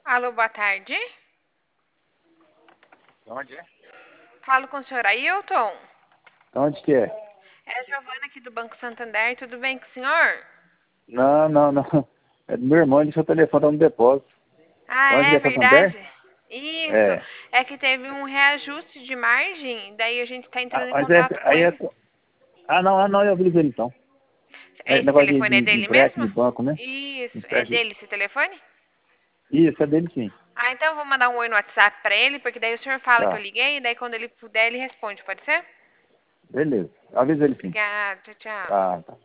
Alô, boa tarde. Onde é? Falo com o senhor Ailton. Onde que é? É a Giovana aqui do Banco Santander. Tudo bem com o senhor? Não, não, não. É do meu irmão, ele deixou o telefone tá no depósito. Ah, Onde que é é Santander? verdade? Isso. É. É que teve um reajuste de margem, daí a gente está Ah, entrando em mas contato com aí é... ele. Ah, não, eu aviso ele então. É Esse negócio telefone é de dele empréstimo mesmo? de banco, né? Isso. É Empréstimo. dele esse telefone? Isso, é dele sim. Ah, então eu vou mandar um oi no WhatsApp pra ele, porque daí o senhor fala que eu Tá. liguei, e daí quando ele puder ele responde, pode ser? Beleza. Avisa ele sim. Obrigada, tchau, tchau. Tá, tá.